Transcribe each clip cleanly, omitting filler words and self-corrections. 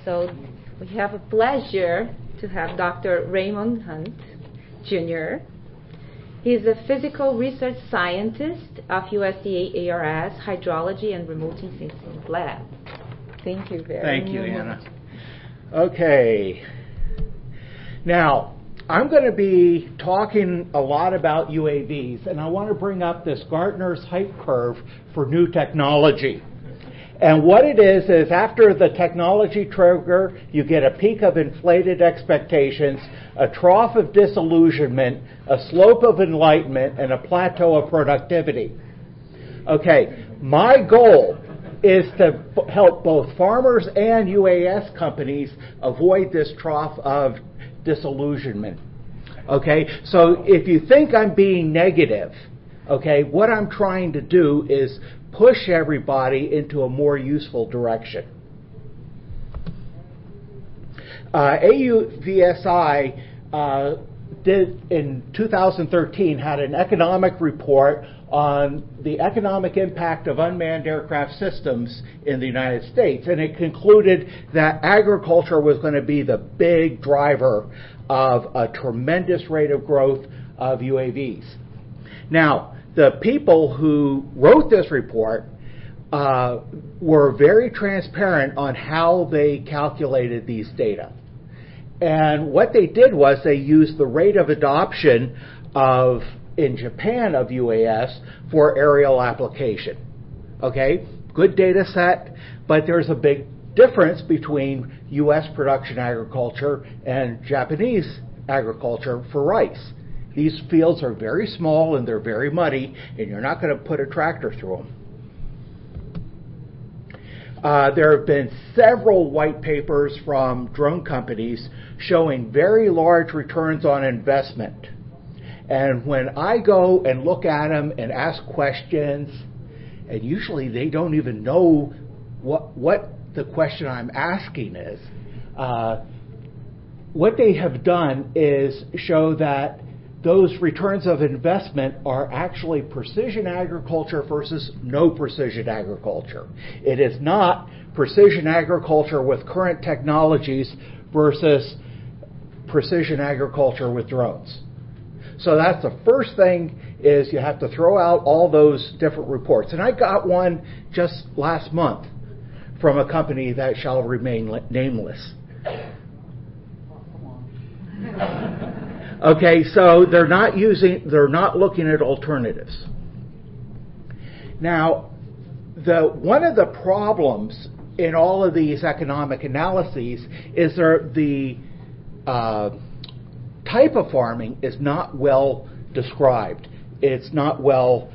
So we have a pleasure to have Dr. Raymond Hunt, Jr. He's a physical research scientist of USDA ARS Hydrology and Remote Sensing Lab. Thank you very much. Thank you, Anna. Okay. Now, I'm going to be talking a lot about UAVs, and I want to bring up this Gartner's hype curve for new technology. And what it is after the technology trigger, you get a peak of inflated expectations, a trough of disillusionment, a slope of enlightenment, and a plateau of productivity. Okay, my goal is to help both farmers and UAS companies avoid this trough of disillusionment. Okay, so if you think I'm being negative, okay, what I'm trying to do is push everybody into a more useful direction. AUVSI did in 2013 had an economic report on the economic impact of unmanned aircraft systems in the United States, and it concluded that agriculture was going to be the big driver of a tremendous rate of growth of UAVs. Now, the people who wrote this report were very transparent on how they calculated these data. And what they did was they used the rate of adoption in Japan of UAS for aerial application. Okay, good data set, but there's a big difference between U.S. production agriculture and Japanese agriculture for rice. These fields are very small and they're very muddy, and you're not going to put a tractor through them. There have been several white papers from drone companies showing very large returns on investment. And when I go and look at them and ask questions, and usually they don't even know what the question I'm asking is, what they have done is show that those returns of investment are actually precision agriculture versus no precision agriculture. It is not precision agriculture with current technologies versus precision agriculture with drones. So that's the first thing, is you have to throw out all those different reports. And I got one just last month from a company that shall remain nameless. Okay, so they're not looking at alternatives. Now, one of the problems in all of these economic analyses is the type of farming is not well described. It's not well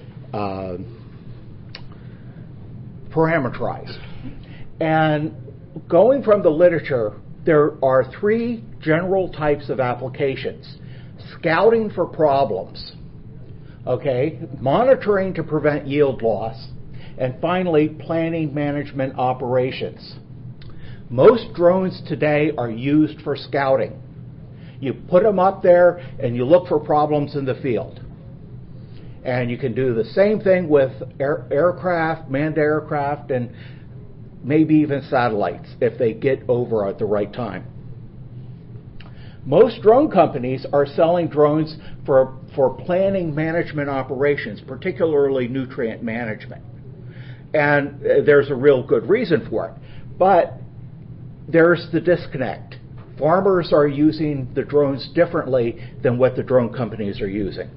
parameterized. And going from the literature, there are three general types of applications. Scouting for problems, okay, monitoring to prevent yield loss, and finally, planning management operations. Most drones today are used for scouting. You put them up there and you look for problems in the field. And you can do the same thing with aircraft, manned aircraft, and maybe even satellites if they get over at the right time. Most drone companies are selling drones for planning management operations, particularly nutrient management. And there's a real good reason for it. But there's the disconnect. Farmers are using the drones differently than what the drone companies are using.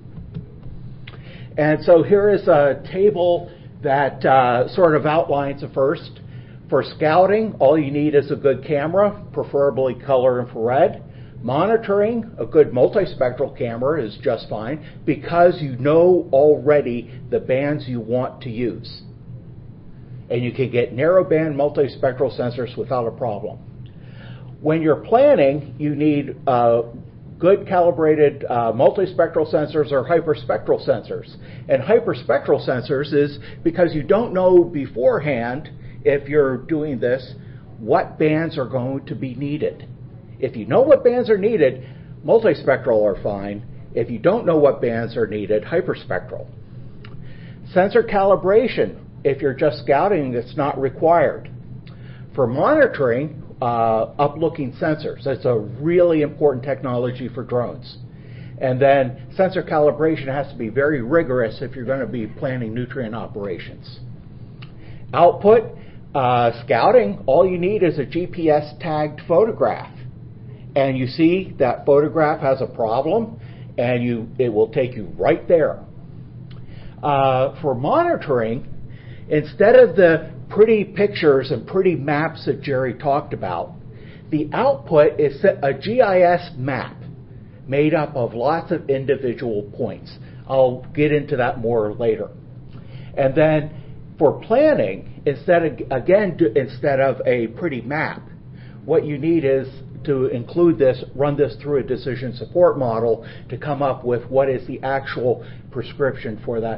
And so here is a table that sort of outlines the first. For scouting, all you need is a good camera, preferably color infrared. Monitoring, a good multispectral camera is just fine because you know already the bands you want to use. And you can get narrowband multispectral sensors without a problem. When you're planning, you need good calibrated multispectral sensors or hyperspectral sensors. And hyperspectral sensors is because you don't know beforehand, if you're doing this, what bands are going to be needed. If you know what bands are needed, multispectral are fine. If you don't know what bands are needed, hyperspectral. Sensor calibration, if you're just scouting, it's not required. For monitoring, up-looking sensors. It's a really important technology for drones. And then sensor calibration has to be very rigorous if you're going to be planning nutrient operations. Output, scouting, all you need is a GPS tagged photograph. And you see that photograph has a problem, and it will take you right there. For monitoring, instead of the pretty pictures and pretty maps that Jerry talked about, the output is a GIS map made up of lots of individual points. I'll get into that more later. And then for planning, instead of a pretty map, what you need is to include this, run this through a decision support model to come up with what is the actual prescription for that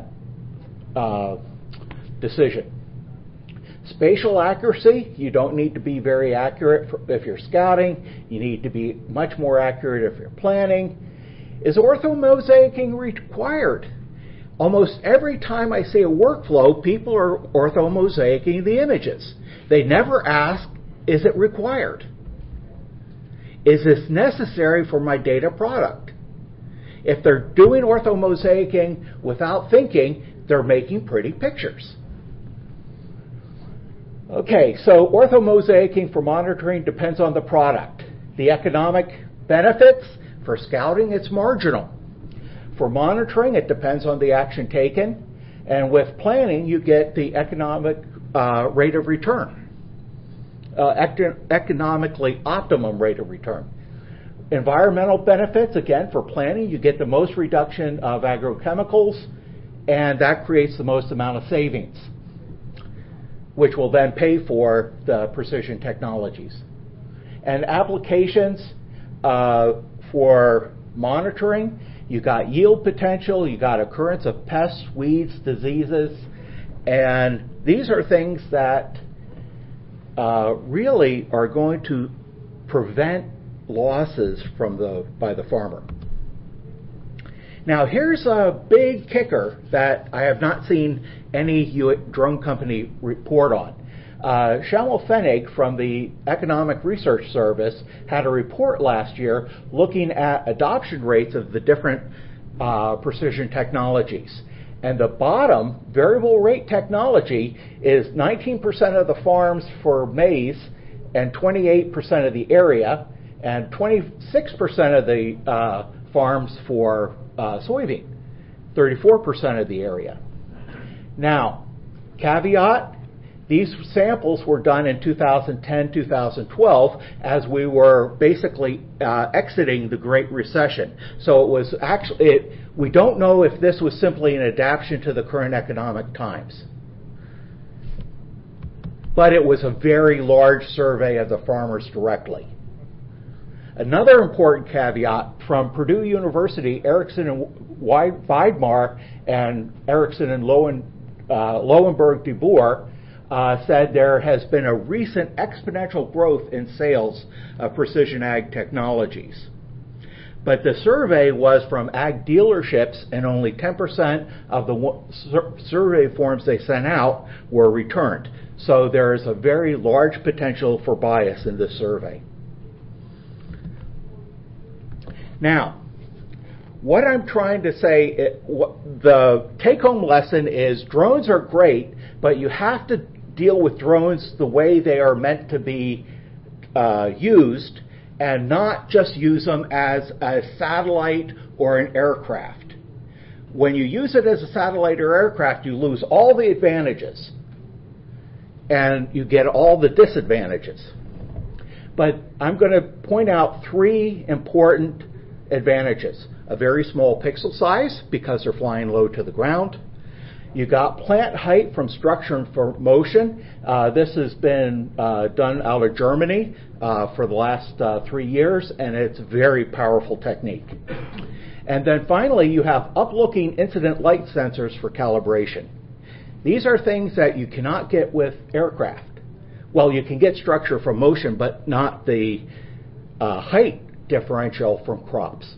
decision. Spatial accuracy, you don't need to be very accurate if you're scouting. You need to be much more accurate if you're planning. Is orthomosaicing required? Almost every time I see a workflow, people are orthomosaicing the images. They never ask, is it required? Is this necessary for my data product? If they're doing orthomosaicing without thinking, they're making pretty pictures. Okay, so orthomosaicing for monitoring depends on the product. The economic benefits, for scouting, it's marginal. For monitoring, it depends on the action taken. And with planning, you get the economic rate of return, economically optimum rate of return. Environmental benefits, again, for planning, you get the most reduction of agrochemicals, and that creates the most amount of savings, which will then pay for the precision technologies. And applications for monitoring, you got yield potential, you got occurrence of pests, weeds, diseases, and these are things that really are going to prevent losses by the farmer. Now here's a big kicker that I have not seen any drone company report on. Shamal Fenig from the Economic Research Service had a report last year looking at adoption rates of the different precision technologies. And the bottom, variable rate technology, is 19% of the farms for maize and 28% of the area, and 26% of the farms for soybean, 34% of the area. Now, caveat, these samples were done in 2010, 2012, as we were basically exiting the Great Recession. So it was actually, we don't know if this was simply an adaptation to the current economic times. But it was a very large survey of the farmers directly. Another important caveat from Purdue University, Erickson and Weidmar and Erickson and Lowenberg de Boer said there has been a recent exponential growth in sales of precision ag technologies. But the survey was from ag dealerships, and only 10% of the survey forms they sent out were returned. So there is a very large potential for bias in this survey. Now, what I'm trying to say, the take-home lesson is drones are great, but you have to deal with drones the way they are meant to be used, and not just use them as a satellite or an aircraft. When you use it as a satellite or aircraft, you lose all the advantages, and you get all the disadvantages. But I'm going to point out three important advantages. A very small pixel size because they're flying low to the ground. You got plant height from structure and for motion. This has been done out of Germany for the last 3 years, and it's a very powerful technique. And then finally, you have up-looking incident light sensors for calibration. These are things that you cannot get with aircraft. Well, you can get structure from motion, but not the height differential from crops.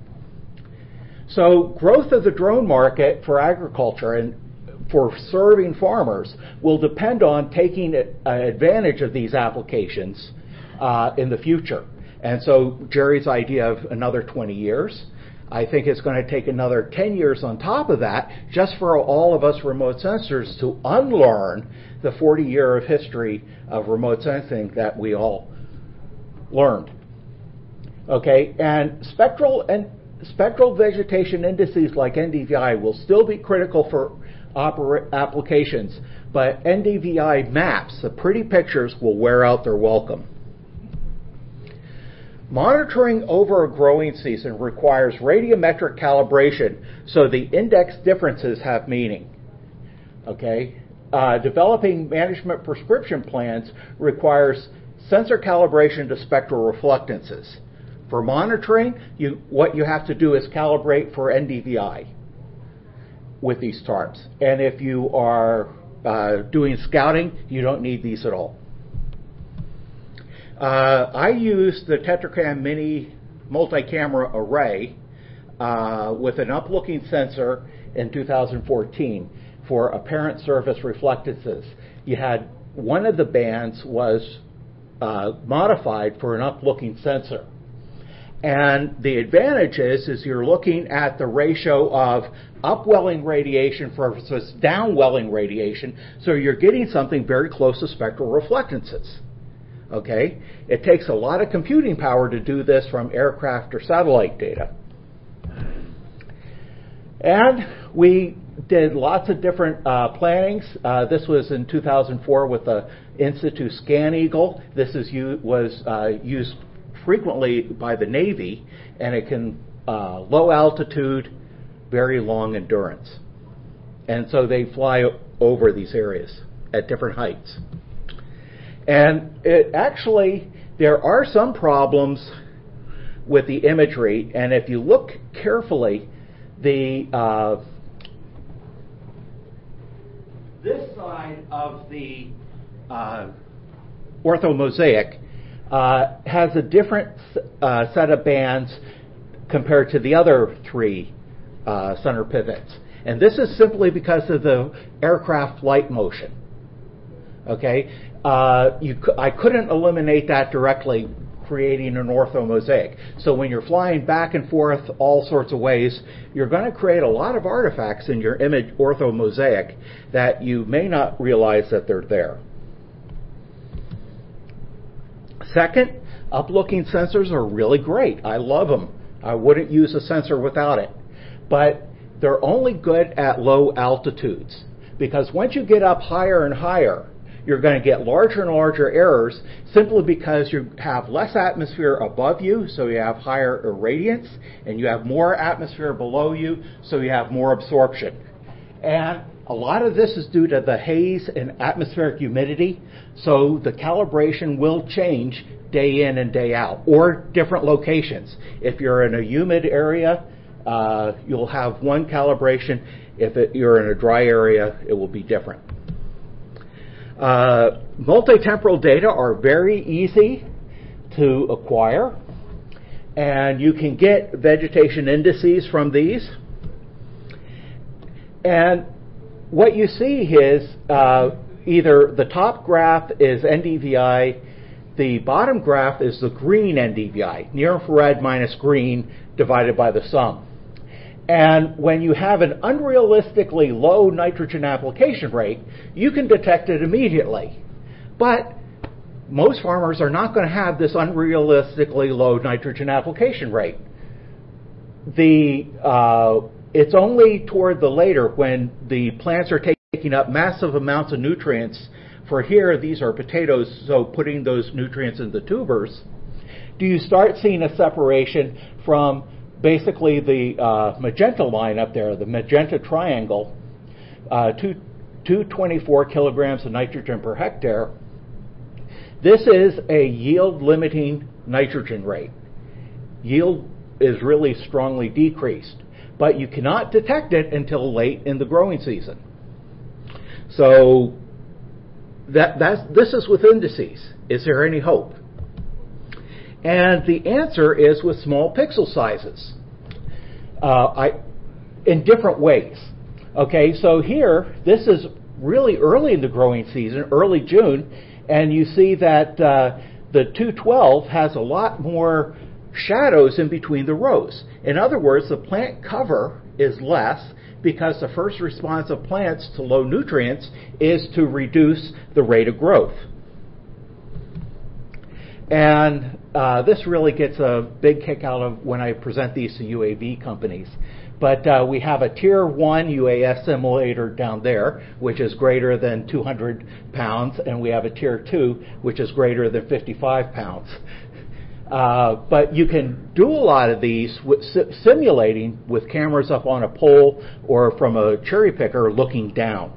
So growth of the drone market for agriculture and for serving farmers will depend on taking advantage of these applications in the future. And so Jerry's idea of another 20 years, I think it's going to take another 10 years on top of that just for all of us remote sensors to unlearn the 40-year of history of remote sensing that we all learned. Okay, and spectral vegetation indices like NDVI will still be critical for applications, but NDVI maps, the pretty pictures, will wear out their welcome. Monitoring over a growing season requires radiometric calibration so the index differences have meaning. Okay? Developing management prescription plans requires sensor calibration to spectral reflectances. For monitoring, what you have to do is calibrate for NDVI with these TARPs. And if you are doing scouting, you don't need these at all. I used the Tetracam Mini multi-camera array with an up-looking sensor in 2014 for apparent surface reflectances. You had one of the bands was modified for an up-looking sensor. And the advantage is you're looking at the ratio of upwelling radiation versus downwelling radiation, so you're getting something very close to spectral reflectances. Okay? It takes a lot of computing power to do this from aircraft or satellite data. And we did lots of different plannings. This was in 2004 with the In-Situ Scan Eagle. This was used frequently by the Navy, and it can low altitude, very long endurance. And so they fly over these areas at different heights. And there are some problems with the imagery, and if you look carefully, this side of the orthomosaic has a different set of bands compared to the other three center pivots. And this is simply because of the aircraft flight motion. Okay? I couldn't eliminate that directly, creating an orthomosaic. So when you're flying back and forth all sorts of ways, you're going to create a lot of artifacts in your image orthomosaic that you may not realize that they're there. Second, up-looking sensors are really great. I love them. I wouldn't use a sensor without it. But they're only good at low altitudes, because once you get up higher and higher, you're going to get larger and larger errors simply because you have less atmosphere above you, so you have higher irradiance, and you have more atmosphere below you, so you have more absorption. And a lot of this is due to the haze and atmospheric humidity, so the calibration will change day in and day out, or different locations. If you're in a humid area, you'll have one calibration. If you're in a dry area, it will be different. Multi-temporal data are very easy to acquire, and you can get vegetation indices from these. And what you see is either the top graph is NDVI, the bottom graph is the green NDVI, near infrared minus green divided by the sum. And when you have an unrealistically low nitrogen application rate, you can detect it immediately. But most farmers are not going to have this unrealistically low nitrogen application rate. It's only toward the later, when the plants are taking up massive amounts of nutrients. For here, these are potatoes, so putting those nutrients in the tubers, do you start seeing a separation from basically the magenta line up there, the magenta triangle, 224 kilograms of nitrogen per hectare. This is a yield limiting nitrogen rate. Yield is really strongly decreased, but you cannot detect it until late in the growing season. So this is with indices. Is there any hope? And the answer is with small pixel sizes, in different ways. Okay, so here, this is really early in the growing season, early June, and you see that The 212 has a lot more shadows in between the rows. In other words, the plant cover is less because the first response of plants to low nutrients is to reduce the rate of growth. And this really gets a big kick out of when I present these to UAV companies. But we have a Tier 1 UAS simulator down there, which is greater than 200 pounds, and we have a Tier 2, which is greater than 55 pounds. But you can do a lot of these with simulating with cameras up on a pole or from a cherry picker looking down.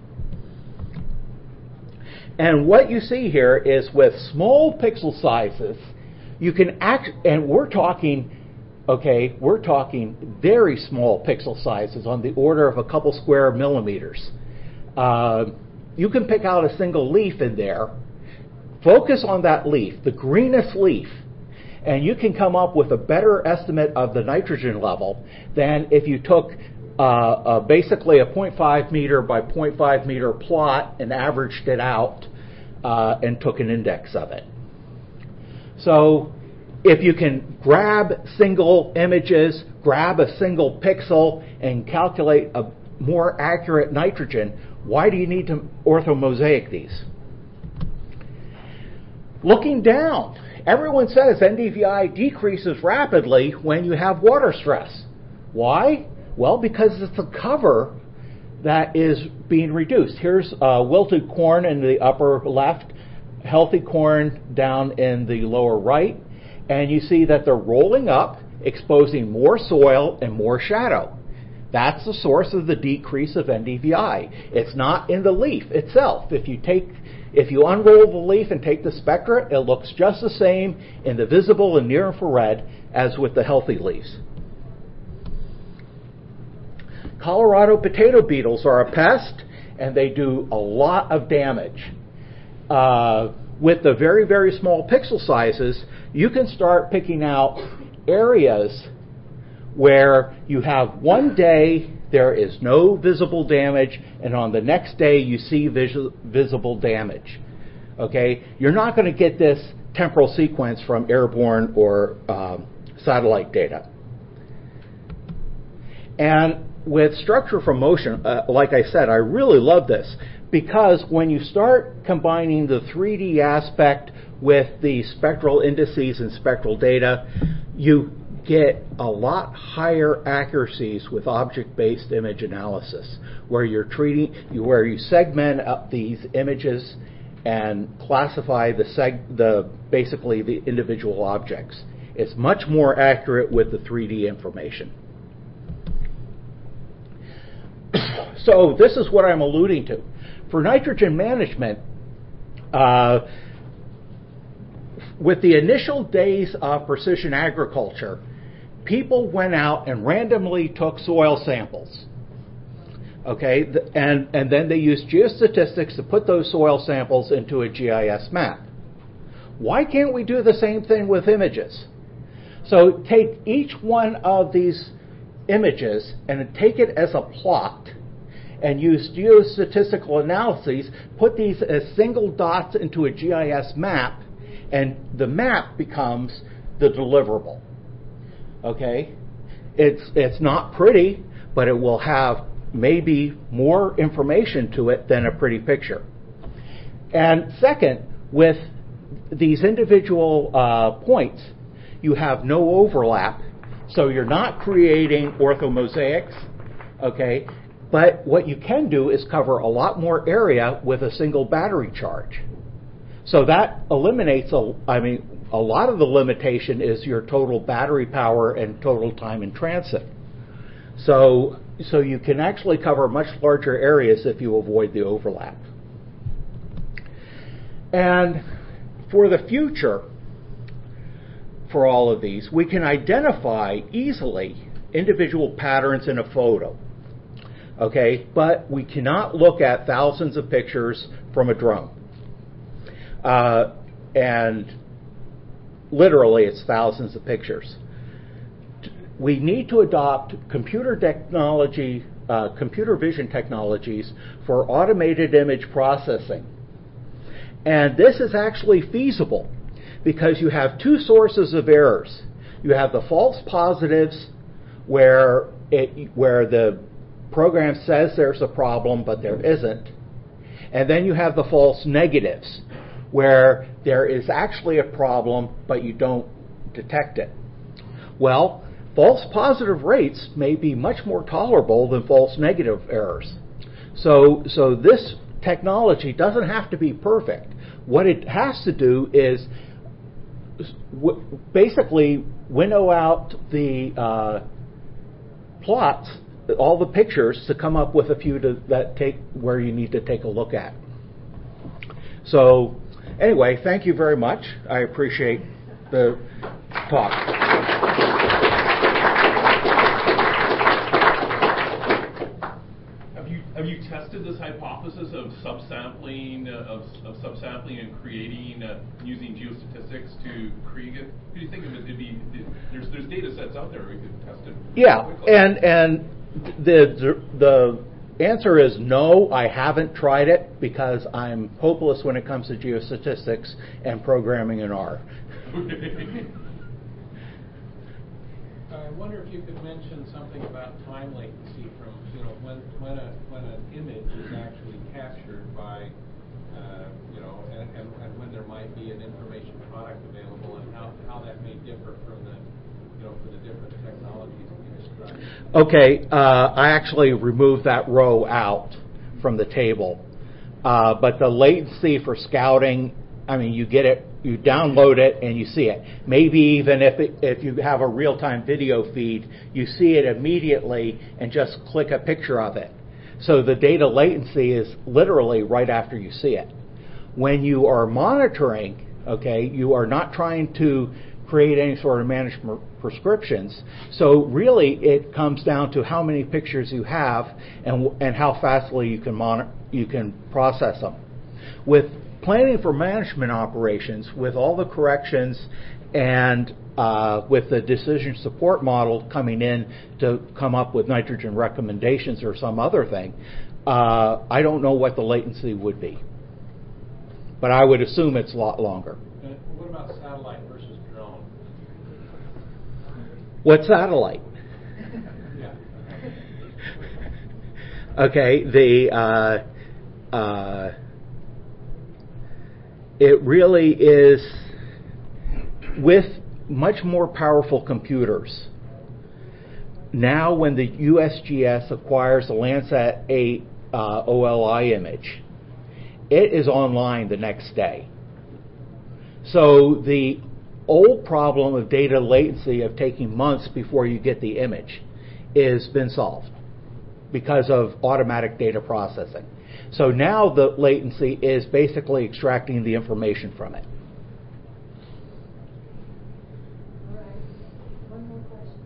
And what you see here is with small pixel sizes, you can and we're talking very small pixel sizes on the order of a couple square millimeters. You can pick out a single leaf in there, focus on that leaf, the greenest leaf, and you can come up with a better estimate of the nitrogen level than if you took basically a 0.5 meter by 0.5 meter plot and averaged it out and took an index of it. So if you can grab single images, grab a single pixel, and calculate a more accurate nitrogen, why do you need to orthomosaic these? Looking down, everyone says NDVI decreases rapidly when you have water stress. Why? Well, because it's the cover that is being reduced. Here's wilted corn in the upper left, healthy corn down in the lower right, and you see that they're rolling up, exposing more soil and more shadow. That's the source of the decrease of NDVI. It's not in the leaf itself. If you unroll the leaf and take the spectra, it looks just the same in the visible and near infrared as with the healthy leaves. Colorado potato beetles are a pest, and they do a lot of damage. With the very, very small pixel sizes, you can start picking out areas where you have one day there is no visible damage, and on the next day you see visible damage. Okay? You're not going to get this temporal sequence from airborne or satellite data. And with structure from motion, like I said, I really love this because when you start combining the 3D aspect with the spectral indices and spectral data, you get a lot higher accuracies with object-based image analysis, where where you segment up these images and classify basically the individual objects. It's much more accurate with the 3D information. So this is what I'm alluding to. For nitrogen management, with the initial days of precision agriculture, people went out and randomly took soil samples. Okay, and then they used geostatistics to put those soil samples into a GIS map. Why can't we do the same thing with images? So take each one of these images and take it as a plot and use geostatistical analyses, put these as single dots into a GIS map, and the map becomes the deliverable. Okay? It's not pretty, but it will have maybe more information to it than a pretty picture. And second, with these individual points, you have no overlap, so you're not creating orthomosaics, okay? But what you can do is cover a lot more area with a single battery charge. So that eliminates, a lot of the limitation is your total battery power and total time in transit. So you can actually cover much larger areas if you avoid the overlap. And for the future, for all of these, we can identify easily individual patterns in a photo. Okay, but we cannot look at thousands of pictures from a drone. And literally, it's thousands of pictures. We need to adopt computer technology, computer vision technologies for automated image processing. And this is actually feasible because you have two sources of errors. You have the false positives where the program says there's a problem but there isn't. And then you have the false negatives where there is actually a problem but you don't detect it. Well, false positive rates may be much more tolerable than false negative errors. So this technology doesn't have to be perfect. What it has to do is basically winnow out the plots, all the pictures, to come up with a few where you need to take a look at. So anyway, thank you very much. I appreciate the talk. Have you tested this hypothesis of subsampling and creating using geostatistics to create it? Do you think of it? There's data sets out there we could test it. Yeah, quickly. and the answer is no. I haven't tried it because I'm hopeless when it comes to geostatistics and programming in R. I wonder if you could mention something about time latency from when an image is actually captured by and when there might be an information product available, and how that may differ from for the different technologies that you described. Okay, I actually removed that row out from the table, but the latency for scouting, I mean, you get it, you download it, and you see it. Maybe even if you have a real-time video feed, you see it immediately and just click a picture of it. So the data latency is literally right after you see it. When you are monitoring, okay, you are not trying to create any sort of management prescriptions. So really, it comes down to how many pictures you have and how fastly you can process them. With planning for management operations, with all the corrections and with the decision support model coming in to come up with nitrogen recommendations or some other thing, I don't know what the latency would be. But I would assume it's a lot longer. And what about satellite versus drone? What satellite? Yeah. Okay, it really is with much more powerful computers. Now when the USGS acquires the Landsat 8 OLI image, it is online the next day. So the old problem of data latency of taking months before you get the image has been solved because of automatic data processing. So now the latency is basically extracting the information from it. All right. One more question.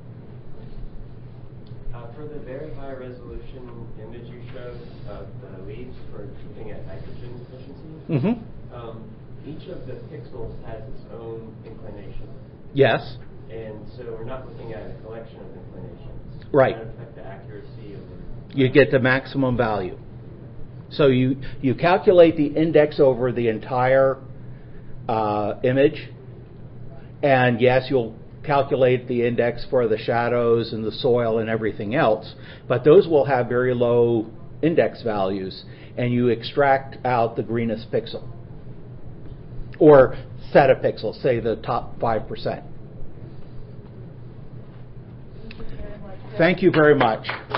For the very high resolution image you showed of the leaves for looking at nitrogen efficiency, each of the pixels has its own inclination. Yes. And so we're not looking at a collection of inclinations. Right. Does that affect the accuracy of the... You get the maximum value. So you calculate the index over the entire image, and yes, you'll calculate the index for the shadows and the soil and everything else, but those will have very low index values, and you extract out the greenest pixel, or set of pixels, say the top 5%. Thank you very much. Thank you very much.